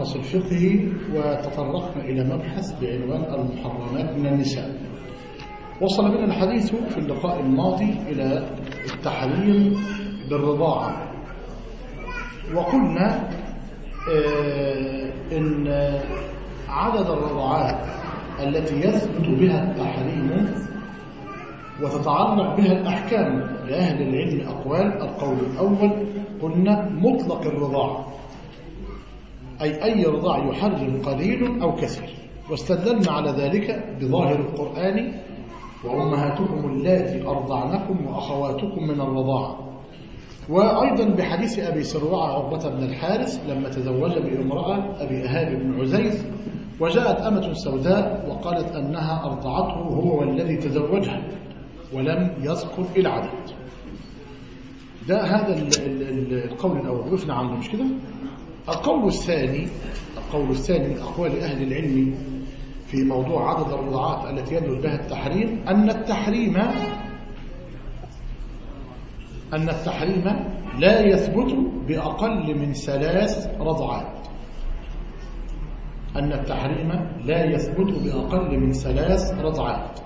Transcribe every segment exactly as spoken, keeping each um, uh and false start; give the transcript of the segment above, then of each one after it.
الملخص الفقهي، وتطرقنا إلى مبحث بعنوان المحرمات من النساء. وصل بنا الحديث في اللقاء الماضي إلى التحريم بالرضاعة، وقلنا إن عدد الرضاعات التي يثبت بها التحريم وتتعلق بها الأحكام لأهل العلم أقوال. القول الأول قلنا مطلق الرضاعة، أي أي رضاع يحرم قليل أو كثير، واستدلنا على ذلك بظاهر القرآن: وأمهاتكم اللاتي أرضعنكم وأخواتكم من الرضاعة، وأيضا بحديث أبي سروع عقبة بن الحارث لما تزوج بامرأة أبي إهاب بن عزيز، وجاءت أمة سوداء وقالت أنها أرضعته هو والذي تزوجها، ولم يذكر العدد. ده هذا القول الأول وقفنا عنه، مش كده؟ القول الثاني القول الثاني من أقوال أهل العلم في موضوع عدد الرضاعات التي يدل بها التحريم أن التحريم أن التحريم لا يثبت بأقل من ثلاث رضعات. أن التحريم لا يثبت بأقل من ثلاث رضعات،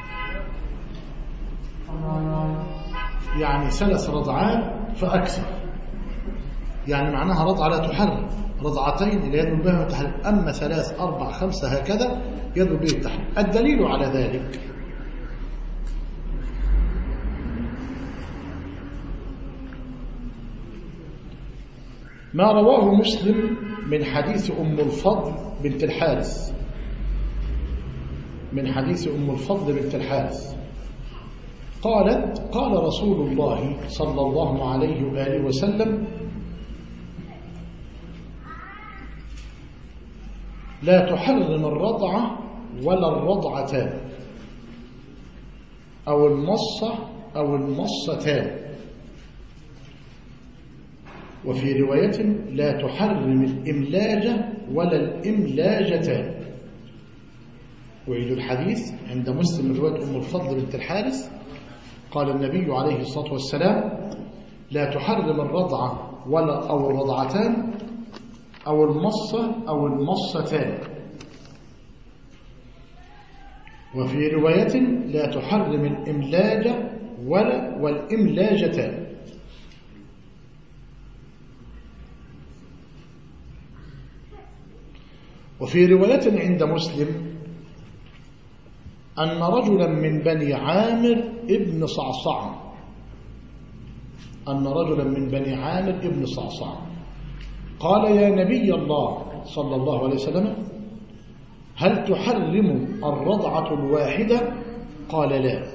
يعني ثلاث رضعات فأكثر، يعني معناها رضعة لا تحرم، رضعتين اللي يدل بها التحريم، أما ثلاث أربع خمسة هكذا يدل به التحريم. الدليل على ذلك ما رواه مسلم من حديث أم الفضل بنت الحارث من حديث أم الفضل بنت الحارث قالت: قال رسول الله صلى الله عليه وآله وسلم: لا تحرم الرضعة ولا الرضعتان أو المصة أو المصتان، وفي رواية: لا تحرم الإملاجة ولا الإملاجتان. وعيد الحديث عند مسلم من رواية أم الفضل بنت الحارث قال النبي عليه الصلاة والسلام: لا تحرم الرضعة ولا أو الرضعتان أو المصة أو المصتان، وفي رواية: لا تحرم الإملاجة ولا والإملاجتان. وفي رواية عند مسلم أن رجلا من بني عامر ابن صعصع أن رجلا من بني عامر ابن صعصع قال: يا نبي الله صلى الله عليه وسلم، هل تحرم الرضعة الواحدة؟ قال: لا.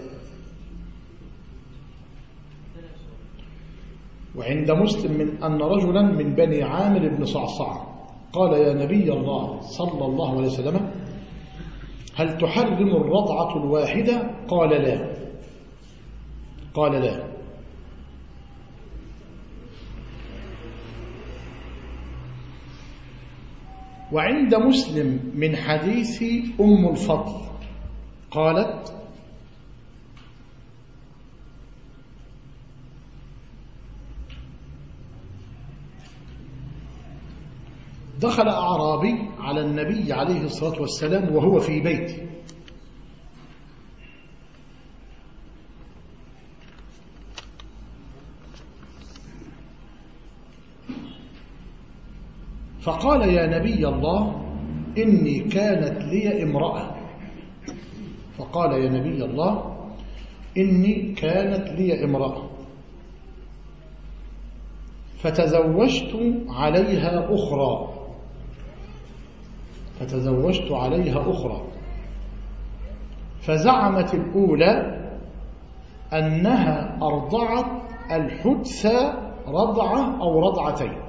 وعند مسلم من أن رجلا من بني عامر بن صعصع قال: يا نبي الله صلى الله عليه وسلم، هل تحرم الرضعة الواحدة؟ قال: لا. قال: لا. وعند مسلم من حديث أم الفضل قالت: دخل أعرابي على النبي عليه الصلاة والسلام وهو في بيته، فقال: يا نبي الله، إني كانت لي امرأة فقال: يا نبي الله، إني كانت لي امرأة فتزوجت عليها أخرى فتزوجت عليها أخرى فزعمت الأولى أنها أرضعت الحدث رضعة أو رضعتين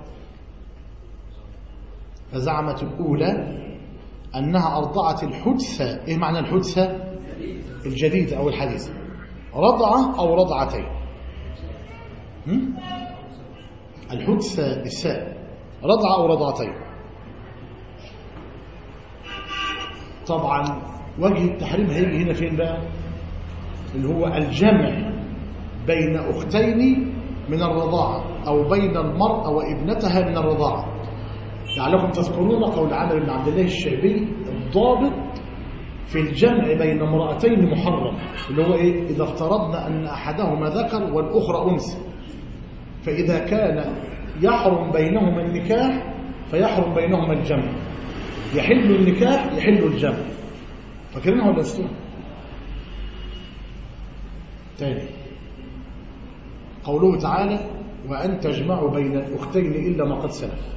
فزعمت الأولى أنها أرضعت الحدثة. إيه معنى الحدثة؟ الجديدة أو الحديثة، رضعة أو رضعتين. الحدثة بالساء، رضعة أو رضعتين. طبعا وجه التحريم هيجي هنا فين بقى؟ اللي هو الجمع بين أختين من الرضاعة أو بين المرأة وابنتها من الرضاعة. لعلكم تذكرون قول عامر بن عبد الله الشعبي الضابط في الجمع بين امرأتين محرم، اللي هو إيه؟ إذا افترضنا أن أحدهما ذكر والأخرى أنثى، فإذا كان يحرم بينهما النكاح فيحرم بينهما الجمع، يحل النكاح يحل الجمع. فاكرينها ولا نسيتوها؟ تاني قوله تعالى وأن تجمعوا بين الأختين إلا ما قد سلف.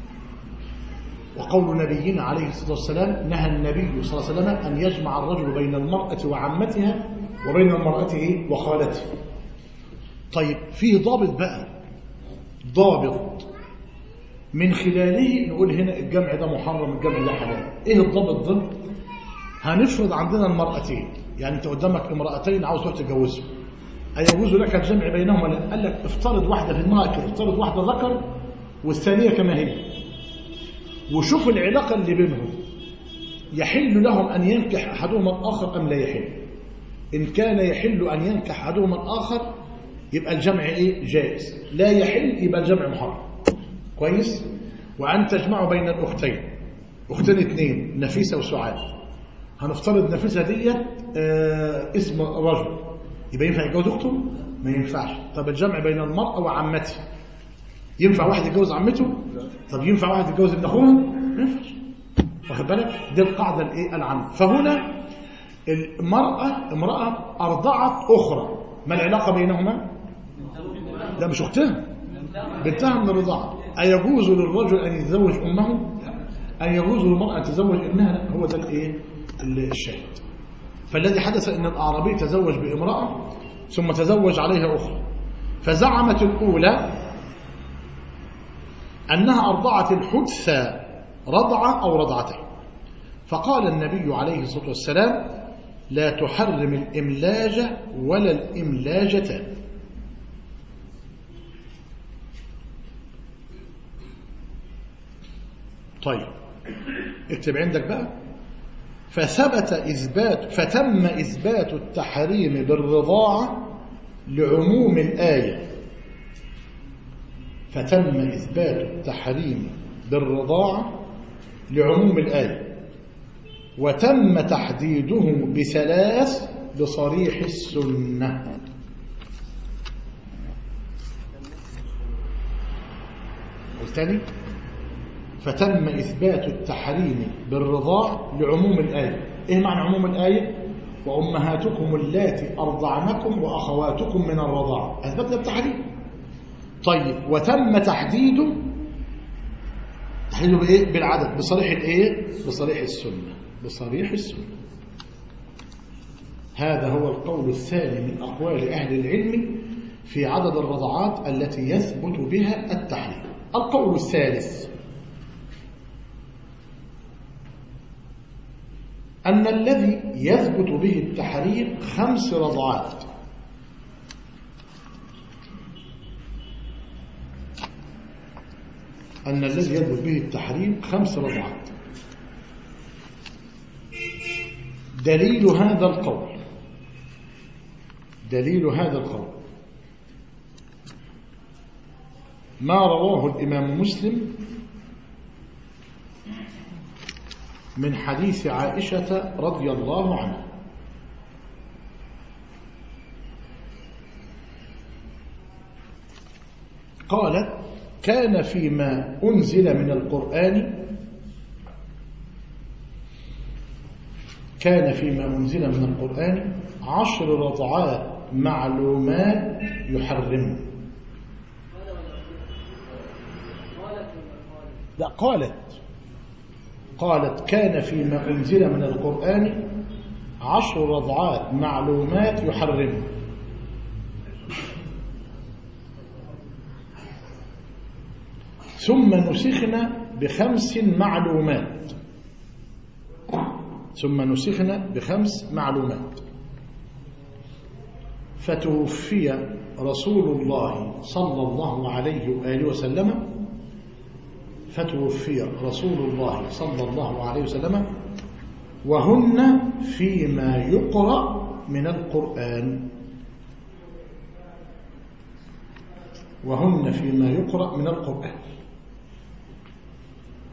وقول نبينا عليه الصلاة والسلام نهى النبي صلى الله عليه وسلم أن يجمع الرجل بين المرأة وعمتها وبين المرأة إيه؟ وخالتها. طيب فيه ضابط بقى، ضابط من خلاله نقول هنا الجمع ده محرم الجمع ده حلال. ايه الضابط ده؟ هنفرض عندنا المرأتين، يعني انت قدامك امرأتين عاوز تروح تتجوزهم، أيجوز لك الجمع بينهما؟ لا. قال لك افترض واحدة في دماغك، افترض واحدة ذكر والثانية كما هي، وشوف العلاقة اللي بينهم، يحل لهم أن ينكح أحدهما الآخر أم لا يحل؟ إن كان يحل أن ينكح أحدهما الآخر يبقى الجمع إيه؟ جائز. لا يحل يبقى الجمع محرم. كويس؟ وأن تجمعوا بين الأختين، أختين اثنين نفيسة وسعاد، هنفترض نفيسة دي آه اسم رجل، يبقى ينفع يتجوز أخته؟ ما ينفعش. طب الجمع بين المرأة وعمتها، ينفع واحد يتجوز عمته؟ طب ينفع واحد يتجوز ابن اخوها؟ ما ينفعش. واخد بالك؟ دي القاعده الايه العامه. فهنا المراه امراه ارضعت اخرى، ما العلاقه بينهما؟ لا مش اختها، بنتها من الرضاعه. ايجوز للرجل ان يتزوج امه؟ ان يجوز للمراه ان تتزوج ابنها؟ لا. هو ده الايه الشاهد. فالذي حدث ان الاعرابي تزوج بامراه ثم تزوج عليها اخرى، فزعمت الاولى أنها أرضعت الحدثى رضعة أو رضعته، فقال النبي عليه الصلاة والسلام لا تحرم الإملاج ولا الإملاجتان. طيب اكتب عندك بقى. فثبت إثبات فتم إثبات التحريم بالرضاعة لعموم الآية. فتم إثبات التحريم بالرضاعة لعموم الآية، وتم تحديده بثلاث بصريح السنة. والثاني فتم إثبات التحريم بالرضاع لعموم الآية. إيه معنى عموم الآية؟ وأمهاتكم اللاتي أرضعنكم وأخواتكم من الرضاعة، أثبتنا التحريم. طيب وتم تحديده تحديده بإيه؟ بالعدد، بصريح الإيه؟ بصريح السنة، بصريح السنة. هذا هو القول الثاني من أقوال أهل العلم في عدد الرضعات التي يثبت بها التحريم. القول الثالث أن الذي يثبت به التحريم خمس رضعات. أن الذي يثبت به التحريم خمس رضعات. دليل هذا القول دليل هذا القول ما رواه الإمام مسلم من حديث عائشة رضي الله عنها قالت كان فيما أنزل من القرآن كان فيما أنزل من القرآن عشر رضعات معلومات يحرم. لا قالت قالت كان فيما أنزل من القرآن عشر رضعات معلومات يحرم. ثم نسخنا بخمس معلومات ثم نسخنا بخمس معلومات فتوفي رسول الله صلى الله عليه وآله وسلم فتوفي رسول الله صلى الله عليه وسلم وهن فيما يقرأ من القرآن وهن فيما يقرأ من القرآن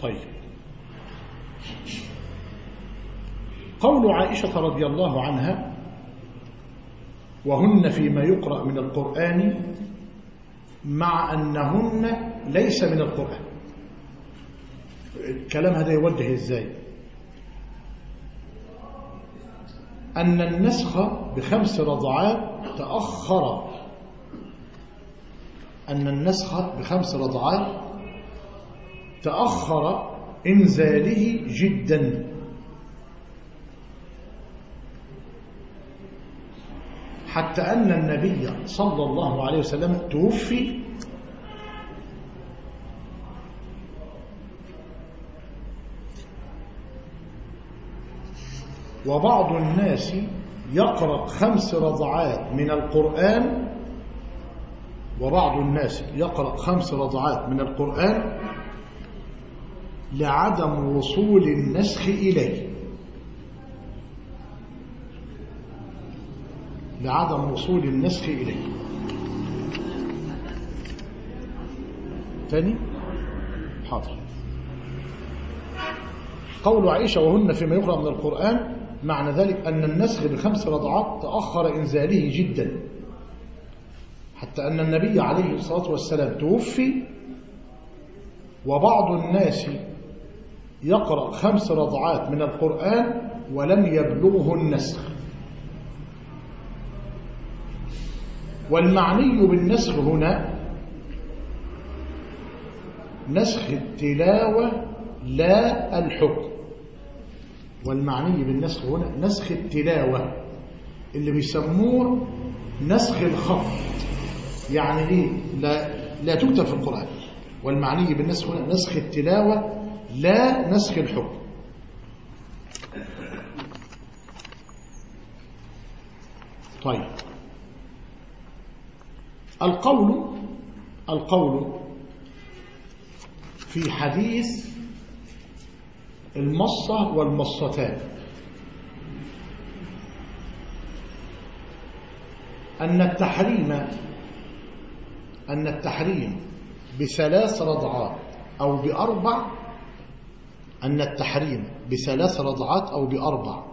طيب، قول عائشة رضي الله عنها وهن فيما يقرأ من القرآن مع أنهن ليس من القرآن، الكلام هذا يوجه إزاي؟ أن النسخ بخمس رضعات تأخر، أن النسخ بخمس رضعات تأخر إنزاله جدا، حتى أن النبي صلى الله عليه وسلم توفي وبعض الناس يقرأ خمس رضعات من القرآن وبعض الناس يقرأ خمس رضعات من القرآن لعدم وصول النسخ إليه، لعدم وصول النسخ إليه. ثاني حاضر. قول عائشة وهن فيما يقرأ من القرآن معنى ذلك أن النسخ بخمس رضعات تأخر إنزاله جدا، حتى أن النبي عليه الصلاة والسلام توفي وبعض الناس يقرأ خمس رضعات من القرآن ولم يبلغه النسخ. والمعني بالنسخ هنا نسخ التلاوة لا الحكم، والمعني بالنسخ هنا نسخ التلاوة اللي بيسموه نسخ الخط، يعني ايه؟ لا, لا تكتب في القرآن. والمعني بالنسخ هنا نسخ التلاوة لا نسخ الحكم. طيب، القول القول في حديث المصة والمصتان أن التحريم أن التحريم بثلاث رضعات أو بأربع أن التحريم بثلاث رضعات أو بأربع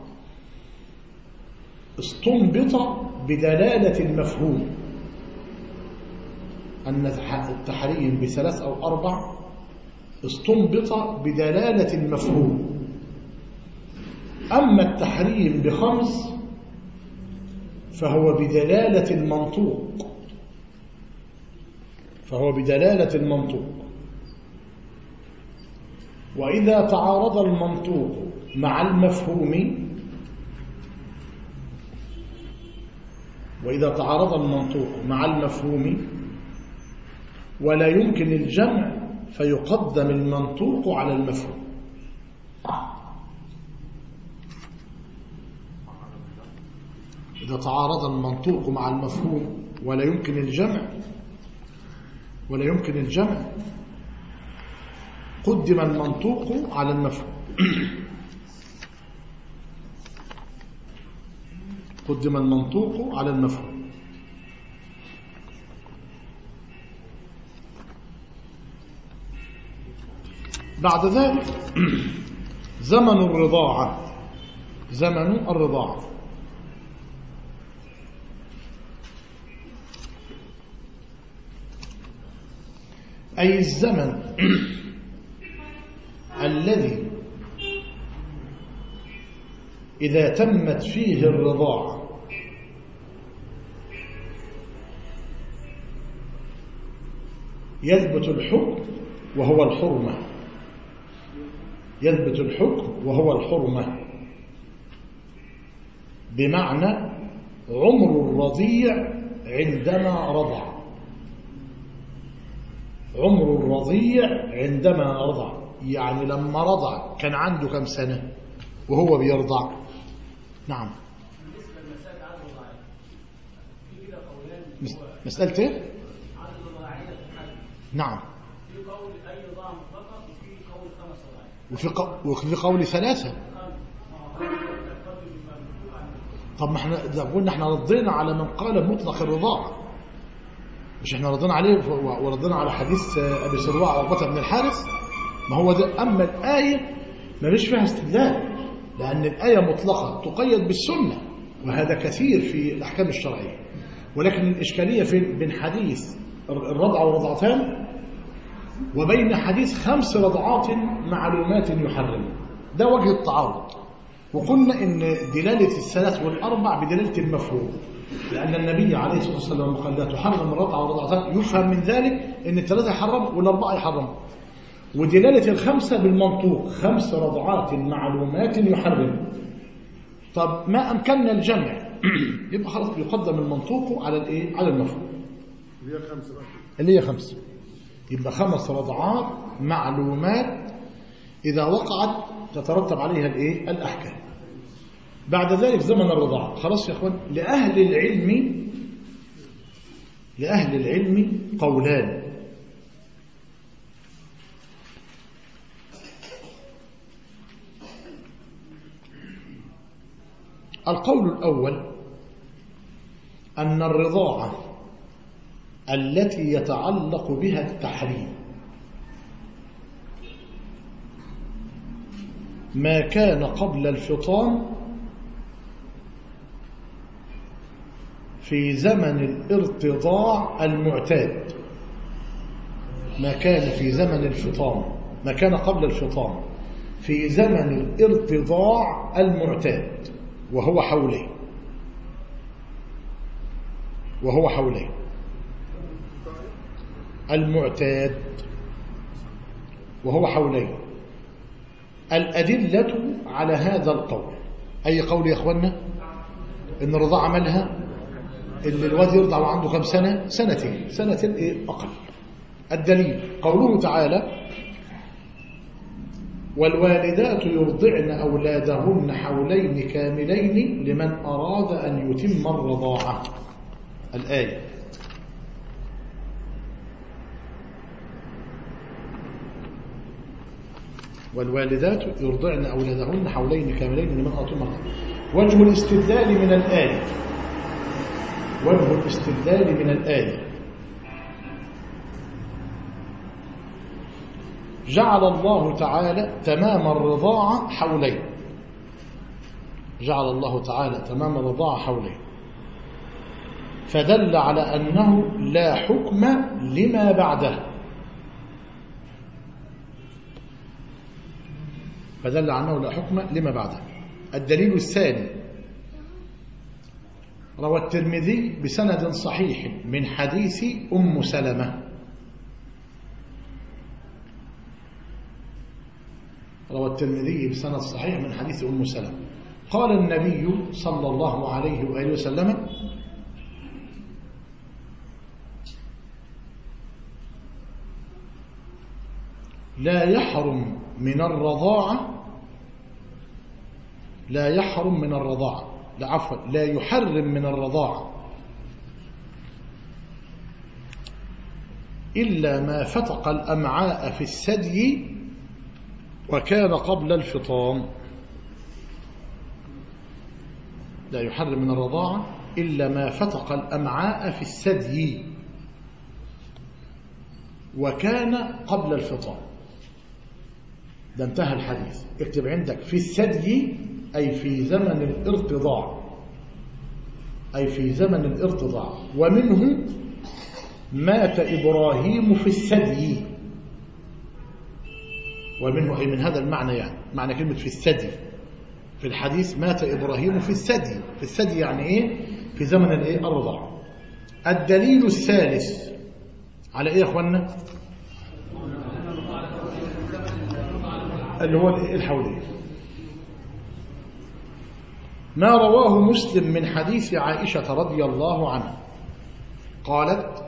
استنبط بدلالة المفهوم، أن التحريم بثلاث أو أربع استنبط بدلالة المفهوم. أما التحريم بخمس فهو بدلالة المنطوق، فهو بدلالة المنطوق. وإذا تعارض المنطوق مع المفهوم وإذا تعارض المنطوق مع المفهوم ولا يمكن الجمع فيقدم المنطوق على المفهوم. إذا تعارض المنطوق مع المفهوم ولا يمكن الجمع ولا يمكن الجمع قدم المنطوق على المفهوم قدم المنطوق على المفهوم. بعد ذلك زمن الرضاعة زمن الرضاعة أي الزمن الذي إذا تمت فيه الرضاعة يثبت الحكم وهو الحرمة يثبت الحكم وهو الحرمة بمعنى عمر الرضيع عندما رضع عمر الرضيع عندما رضع يعني لما رضع كان عنده كم سنة وهو بيرضع. نعم. مسألة ايه؟ نعم. في قول أي رضاعة مطلقة وفي قول خمس رضاعات وفي قول وفي قول ثلاثة. طب ما احنا ده قلنا احنا رضينا على من قال مطلق الرضاعة، مش احنا رضينا عليه ورضينا على حديث أبي سروع عقبة بن الحارث ما هو ده. أما الآية ما فيش فيها استدلال، لأن الآية مطلقة تقيد بالسنة، وهذا كثير في الأحكام الشرعية. ولكن الإشكالية في بين حديث الرضع ورضعتان وبين حديث خمس رضعات معلومات يحرم، ده وجه التعارض. وقلنا إن دلالة الثلاث والأربع بدلالة المفهوم، لأن النبي عليه الصلاة والسلام قال لا تحرم الرضع والرضعتان، يفهم من ذلك إن الثلاثة يحرم والأربعة يحرم. ودلالة الخمسة بالمنطوق، خمس رضعات معلومات يحرم. طب ما أمكننا الجمع يبقى خلاص يقدم المنطوق على الإيه؟ على المفهوم اللي هي خمسة بقى. اللي هي خمسة، يبقى خمس رضعات معلومات إذا وقعت تترتب عليها الإيه؟ الأحكام. بعد ذلك زمن الرضاعة. خلاص يا أخوان، لأهل العلم لأهل العلم قولان. القول الأول أن الرضاعة التي يتعلق بها التحريم ما كان قبل الفطام في زمن الارتضاع المعتاد، ما كان في زمن الفطام ما كان قبل الفطام في زمن الارتضاع المعتاد، وهو حولين وهو حولين المعتاد وهو حولين. الأدلة على هذا القول، أي قول يا أخوانا؟ إن الرضاعة مالها اللي الواد يرضع وعنده كم سنة؟ سنتين سنتين إيه أقل. الدليل قوله تعالى والوالدات يرضعن أولادهن حولين كاملين لمن أراد أن يتم الرضاعة. الآية. والوالدات يرضعن أولادهن حولين كاملين لمن أراد أن يتم الرضاعة. وجه الاستدلال من الآية وجه الاستدلال من الآية جعل الله تعالى تمام الرضاعة حولين جعل الله تعالى تمام الرضاعة حولين فدل على أنه لا حكم لما بعده فدل على أنه لا حكم لما بعده. الدليل الثاني روى الترمذي بسند صحيح من حديث أم سلمة روى الترمذي بسند صحيح من حديث أم سلمة قال النبي صلى الله عليه وآله وسلم لا يحرم من الرضاعة لا يحرم من الرضاعة لا عفوا لا يحرم من الرضاعة إلا ما فتق الأمعاء في الثدي وكان قبل الفطام. لا يحرم من الرضاعة إلا ما فتق الأمعاء في الثدي وكان قبل الفطام. ده انتهى الحديث. اكتب عندك في الثدي أي في زمن الارتضاع أي في زمن الارتضاع. ومنه مات إبراهيم في الثدي ومنه أي من هذا المعنى يعني معنى كلمة في الثدي في الحديث مات إبراهيم في الثدي في الثدي يعني إيه؟ في زمن الإيه؟ الرضاع. الدليل الثالث على إيه يا أخوانا؟ اللي هو الحولين ما رواه مسلم من حديث عائشة رضي الله عنها قالت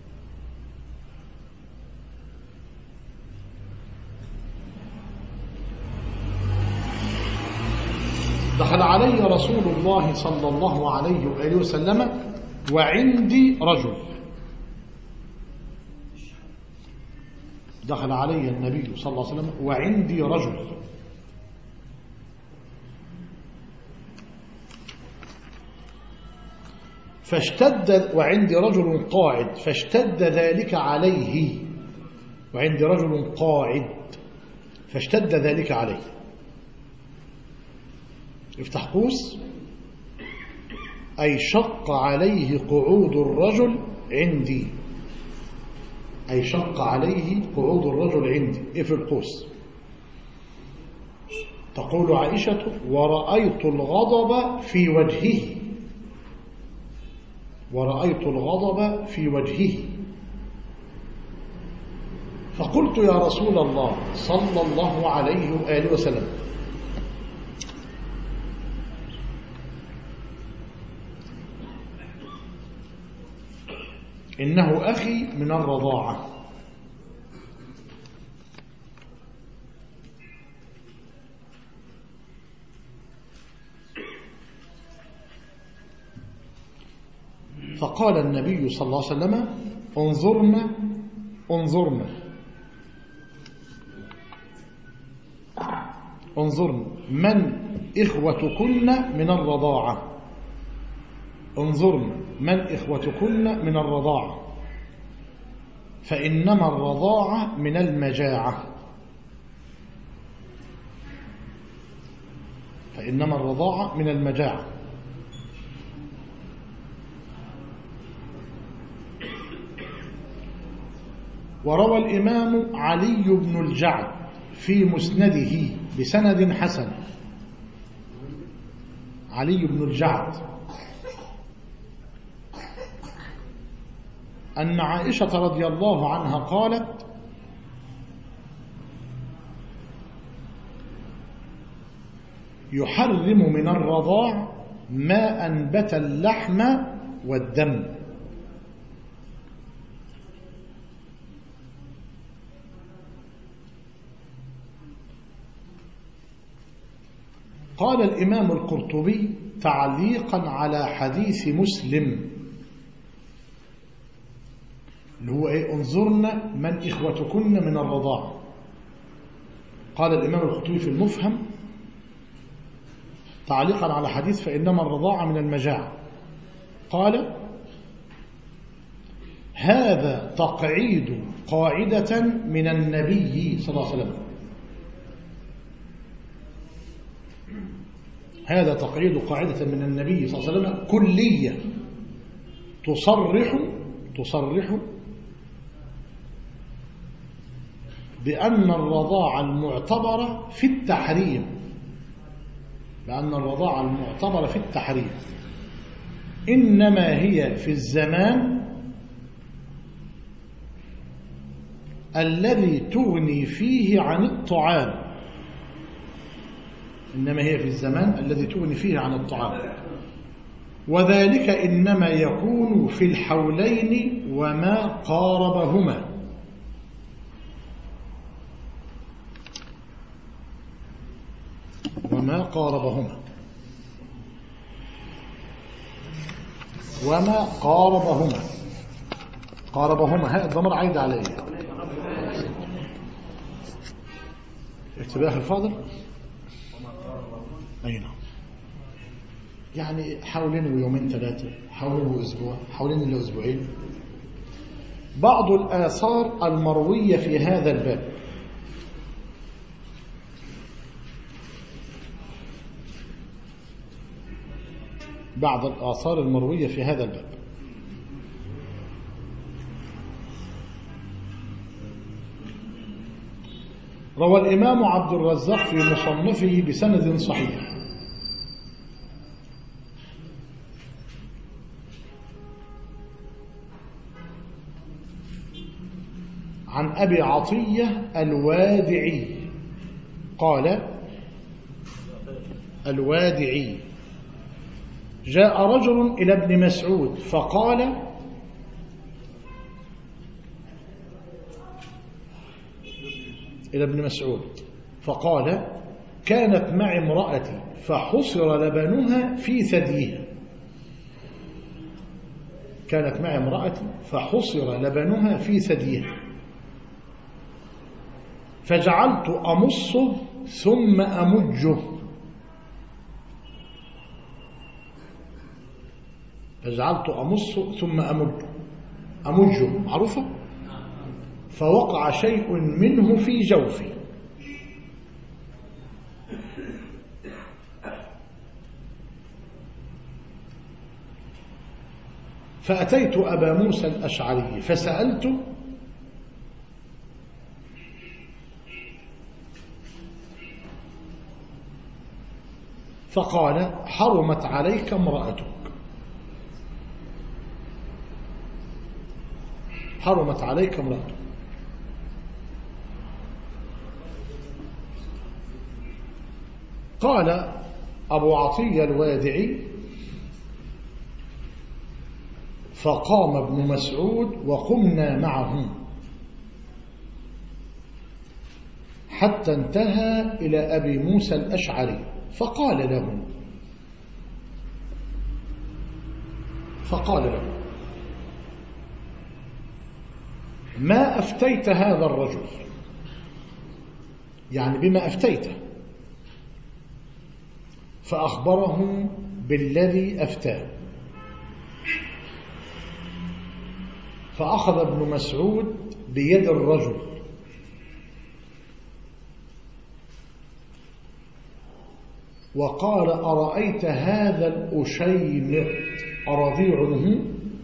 دخل علي رسول الله صلى الله عليه وآله وسلم وعندي رجل دخل علي النبي صلى الله عليه وسلم وعندي رجل فاشتد وعندي رجل قاعد فاشتد ذلك عليه وعندي رجل قاعد فاشتد ذلك عليه. افتح قوس، أي شق عليه قعود الرجل عندي، أي شق عليه قعود الرجل عندي. إيه في القوس؟ تقول عائشة: ورأيت الغضب في وجهه، ورأيت الغضب في وجهه، فقلت يا رسول الله صلى الله عليه وآله وسلم: إنه أخي من الرضاعة. فقال النبي صلى الله عليه وسلم: انظرنا انظرنا انظرنا من إخوتكن من الرضاعة، انظرنا من إخوتكن من الرضاعة، فإنما الرضاعة من المجاعة، فإنما الرضاعة من المجاعة. وروى الإمام علي بن الجعد في مسنده بسند حسن، علي بن الجعد، أن عائشة رضي الله عنها قالت: يحرم من الرضاع ما أنبت اللحم والدم. قال الإمام القرطبي تعليقا على حديث مسلم اللي هو إيه؟ انظرنا من إخوتكن من الرضاعة. قال الإمام القرطبي في المفهم تعليقا على حديث فإنما الرضاعة من المجاعة، قال: هذا تقعيد قاعدة من النبي صلى الله عليه وسلم، هذا تقعيد قاعدة من النبي صلى الله عليه وسلم كلية تصرح تصرح بأن الرضاعة المعتبرة في التحريم، بأن الرضاعة المعتبرة في التحريم إنما هي في الزمان الذي تغني فيه عن الطعام، إنما هي في الزمان الذي تغني فيه عن الطعام، وذلك إنما يكون في الحولين وما قاربهما. وما قاربهما وما قاربهما قاربهما هاء الضمير عايد عليه. اكتبها الفاضل. أي نعم، يعني حولين ويومين ثلاثة، حولين وأسبوع، حولين إلى أسبوعين. بعض الآثار المروية في هذا الباب: بعض الآثار المروية في هذا الباب: روى الإمام عبد الرزاق في مصنفه بسند صحيح عن أبي عطية الوادعي قال: الوادعي جاء رجل إلى ابن مسعود فقال: إلى ابن مسعود فقال: كانت معي امرأتي فحصر لبنها في ثديها، كانت معي امرأتي فحصر لبنها في ثديها، فجعلت أمصه ثم أمجه، فجعلت أمصه ثم أمجه أمجه معروفة، فوقع شيء منه في جوفي، فأتيت أبا موسى الأشعري فسألته فقال حرمت عليك امرأتك حرمت عليك امرأتك قال أبو عطية الوادعي فقام ابن مسعود وقمنا معه حتى انتهى إلى أبي موسى الأشعري فقال له فقال له ما أفتيت هذا الرجل، يعني بما أفتيته، فأخبره بالذي أفتاه. فأخذ ابن مسعود بيد الرجل وقال أرأيت هذا الأشيمط أرضيعه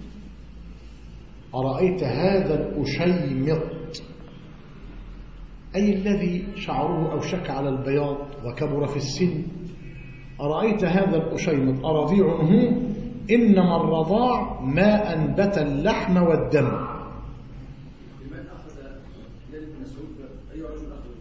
أرأيت هذا الأشيمط أي الذي شعره أوشك على البياض وكبر في السن، أرأيت هذا الأشيمط أرضيعه إنما الرضاع ما أنبت اللحم والدم. لمن أخذ يد ابن مسعود أي رجل أخذ؟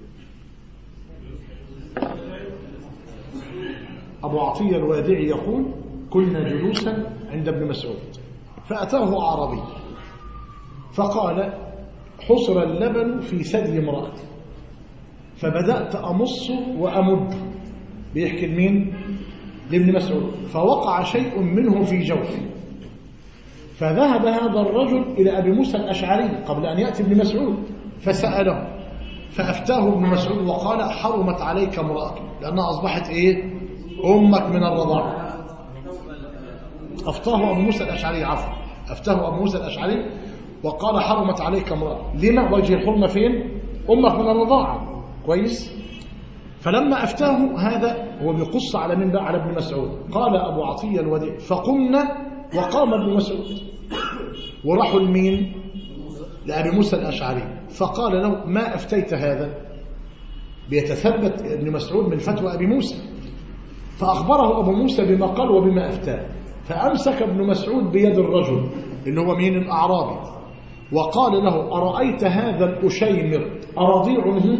أبو عطية الوادعي يقول كنا جلوسا عند ابن مسعود فأتاه أعرابي فقال حصر اللبن في ثدي امرأتي فبدأت أمص وأمد، بيحكي لمين؟ لابن مسعود، فوقع شيء منه في جوفي فذهب هذا الرجل إلى أبي موسى الأشعري قبل أن يأتي ابن مسعود فسأله فأفتاه ابن مسعود وقال حرمت عليك امرأتك لأنها أصبحت إيه؟ أمك من الرضاعة. أفتاه أبو موسى الأشعري عفوا أفتاه أبو موسى الأشعري وقال حرمت عليك امرأتك. لما؟ وجه الحرمة فين؟ أمك من الرضاعة. كويس؟ فلما أفتاه هذا هو بيقص على من بقى؟ على ابن مسعود. قال أبو عطية الوديع فقمنا وقام ابن مسعود وراحوا لمين؟ لأبي موسى الأشعري فقال له ما أفتيت هذا؟ بيتثبت ابن مسعود من فتوى أبي موسى، فأخبره أبو موسى بما قال وبما أفتاه، فأمسك ابن مسعود بيد الرجل اللي هو مين؟ الأعرابي، وقال له أرأيت هذا الأشيمط أرضيعه؟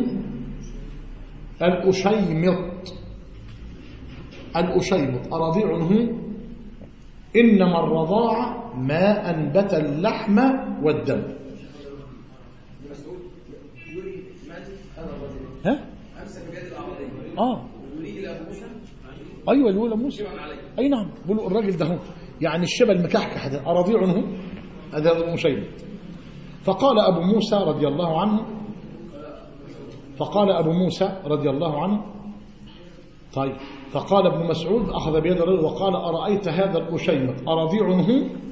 الأشيمط الأشيمط أرضيعه إنما الرضاعة ما أنبت اللحم والدم. ها؟ أمسك بيد الأعرابي آه يريد إلى أبو موسى أيوة الأولى موسى أي نعم بقولوا الراجل ده هو يعني الشبه المكحكح ده أرضيعه هذا الأشيمط. فقال أبو موسى رضي الله عنه فقال أبو موسى رضي الله عنه طيب فقال ابن مسعود أخذ بيد الرجل وقال أرأيت هذا الأشيمط أرضيعه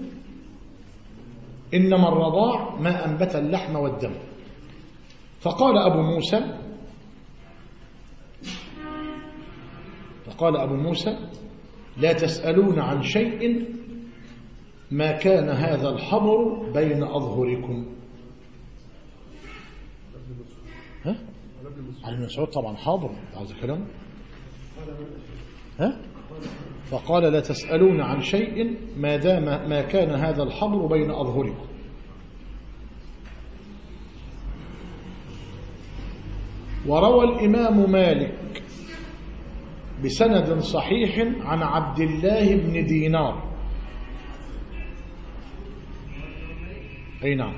إنما الرضاع ما أنبت اللحم والدم. فقال أبو موسى فقال أبو موسى لا تسألون عن شيء ما كان هذا الحبر بين أظهركم. ها؟ على ابن مسعود طبعا حاضر عايز كلام. ها؟ فقال لا تسألون عن شيء ما دام ما كان هذا الحبر بين أظهركم. وروى الإمام مالك بسند صحيح عن عبد الله بن دينار أي نعم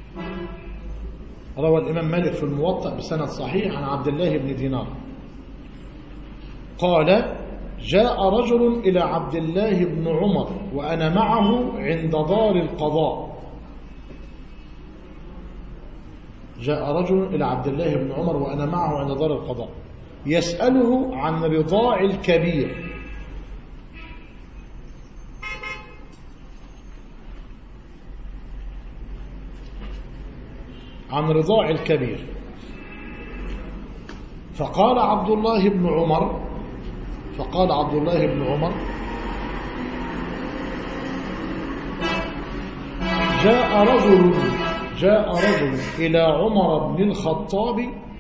روى الإمام مالك في الموطأ بسند صحيح عن عبد الله بن دينار قال جاء رجل إلى عبد الله بن عمر وأنا معه عند دار القضاء. جاء رجل إلى عبد الله بن عمر وأنا معه عند دار القضاء يسأله عن رضاع الكبير. عن رضاع الكبير فقال عبد الله بن عمر فقال عبد الله بن عمر جاء رجل جاء رجل إلى عمر بن الخطاب،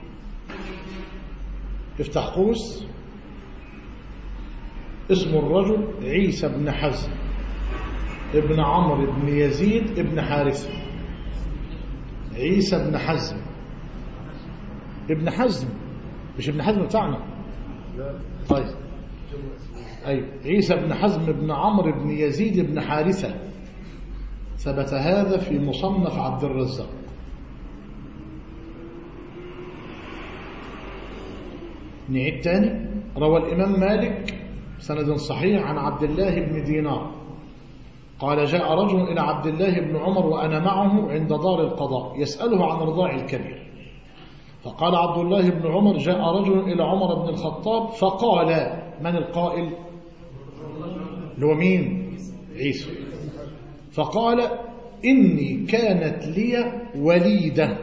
افتح قوس، اسم الرجل عيسى بن حزم ابن عمرو بن يزيد ابن حارثة. عيسى بن حزم ابن حزم، مش ابن حزم بتاعنا. طيب أي عيسى بن حزم ابن عمرو بن يزيد ابن حارثة، ثبت هذا في مصنف عبد الرزاق. نعيد تاني. روى الإمام مالك سند صحيح عن عبد الله بن دينار قال جاء رجل إلى عبد الله بن عمر وأنا معه عند دار القضاء يسأله عن رضاع الكبير، فقال عبد الله بن عمر جاء رجل إلى عمر بن الخطاب فقال، من القائل؟ اللي هو مين؟ عيسى. فقال إني كانت لي وليدة،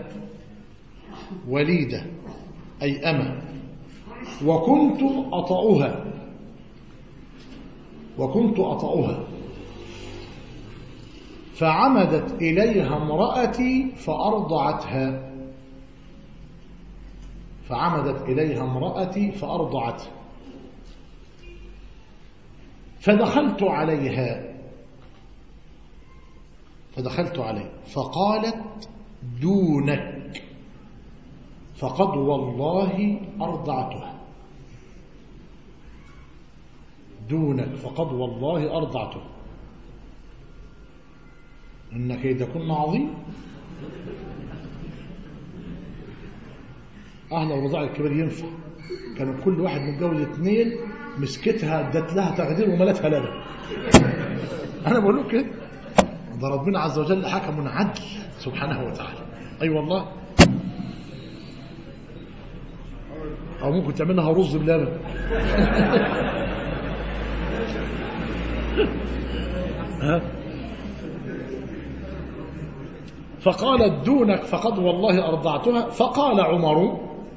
وليدة أي أمة، وكنت أطأها وكنت أطأها فعمدت إليها امرأتي فأرضعتها فعمدت إليها امرأتي فأرضعتها فدخلت عليها فدخلت عليها فقالت دونك فقد والله أرضعتها، دونك فقد والله أرضعتها، إن كيدكن عظيم. أهل الرضاع الكبير ينفع، كانوا كل واحد متجوز اثنين مسكتها ادت لها تغدير وملتها لبن. أنا بقول لك كده، ده ربنا عز وجل حكم عدل سبحانه وتعالى. أي أيوة والله. أو ممكن تعملها رز بلبن. ها؟ فقالت دونك فقد والله أرضعتها. فقال عمر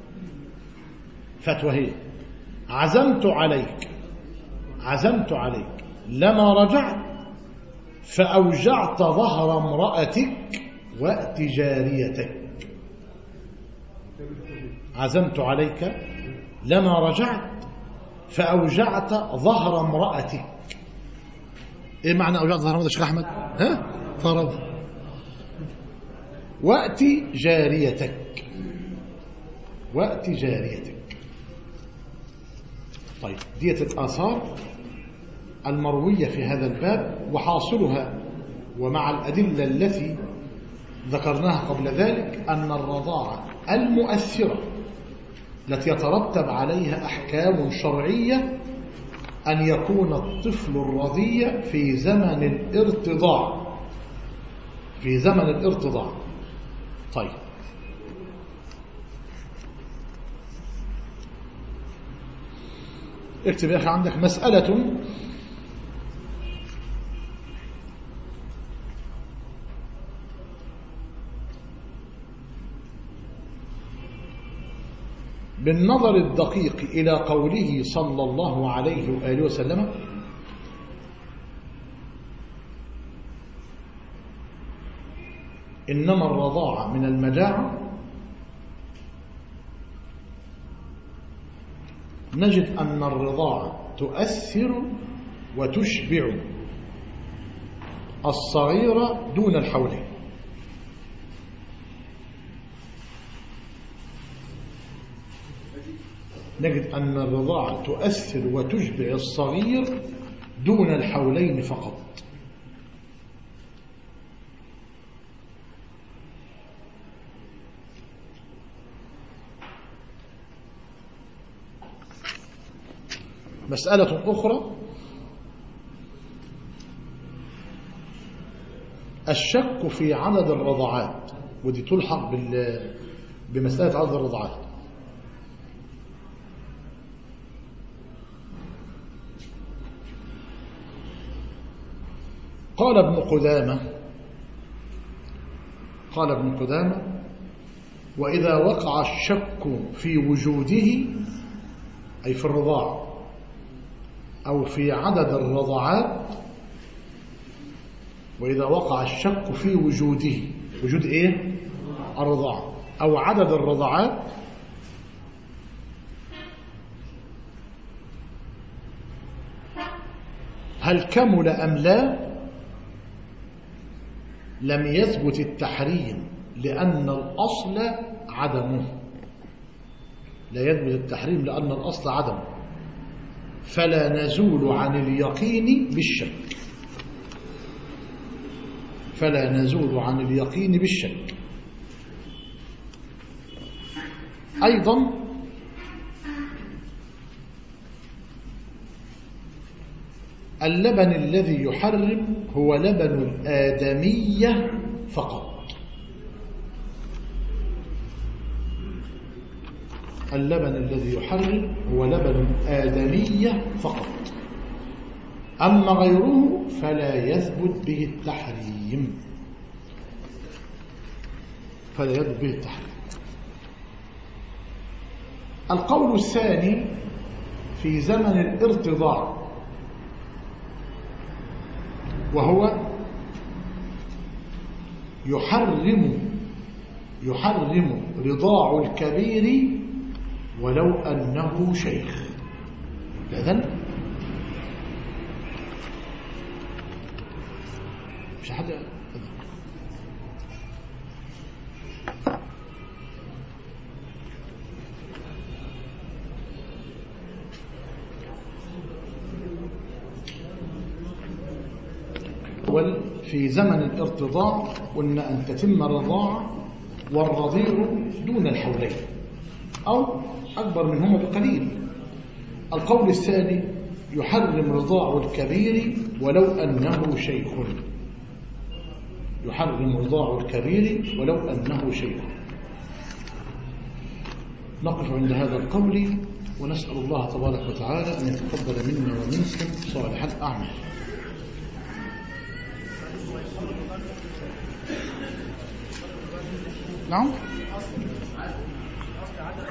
فتوى هي عزمت عليك عزمت عليك لما رجعت فأوجعت ظهر امرأتك وأت جاريتك. عزمت عليك لما رجعت فأوجعت ظهر امرأتك. ايه معنى أوجعت ظهر امرأتك يا شيخ أحمد؟ ها؟ فرض. وأت جاريتك وأت جاريتك. طيب دية الآثار المروية في هذا الباب، وحاصلها ومع الأدلة التي ذكرناها قبل ذلك أن الرضاعة المؤثرة التي يترتب عليها أحكام شرعية أن يكون الطفل الرضيع في زمن الارتضاع في زمن الارتضاع. طيب اكتب يا أخي عندك مسألة بالنظر الدقيق إلى قوله صلى الله عليه وآله وسلم إنما الرضاعة من المجاعة، نجد أن الرضاعة تؤثر وتشبع الصغيرة دون الحولين. نجد أن الرضاعة تؤثر وتشبع الصغير دون الحولين فقط. مسألة أخرى الشك في عدد الرضعات، ودي تلحق بمسألة عدد الرضعات. قال ابن قدامة قال ابن قدامة وإذا وقع الشك في وجوده أي في الرضاع أو في عدد الرضعات وإذا وقع الشك في وجوده، وجود إيه؟ الرضاعة أو عدد الرضعات، هل كمل أم لا، لم يثبت التحريم لأن الأصل عدمه. لا يثبت التحريم لأن الأصل عدمه، فلا نزول عن اليقين بالشك، فلا نزول عن اليقين بالشك. أيضا اللبن الذي يحرم هو لبن الآدمية فقط، اللبن الذي يحرم هو لبن الآدمية فقط، أما غيره فلا يثبت به التحريم، فلا يثبت به التحريم. القول الثاني في زمن الارتضاع، وهو يحرم يحرم رضاع الكبير ولو أنه شيخ. إذن مش حد في زمن الارتضاع قلنا أن تتم الرضاعة والرضيع دون الحولين أو أكبر منهما بقليل. القول الثاني يحرم رضاع الكبير ولو أنه شيخ، يحرم رضاع الكبير ولو أنه شيخ. نقف عند هذا القول ونسأل الله تبارك وتعالى أن يتقبل منا ومنكم صالح الأعمال. نعم.